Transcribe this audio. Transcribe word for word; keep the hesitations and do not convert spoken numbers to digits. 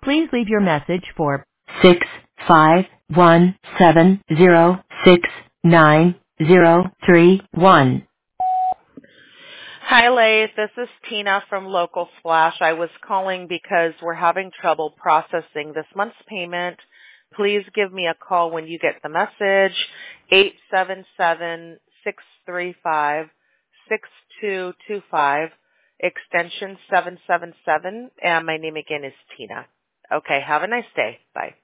Please leave your message for six five one seven zero six nine zero three one. Hi, Laith. This is Tina from Local Splash. I was calling because we're having trouble processing this month's payment. Please give me a call when you get the message, eight seven seven, six three five, six two two five, extension seven seven seven, and my name again is Tina. Okay, have a nice day. Bye.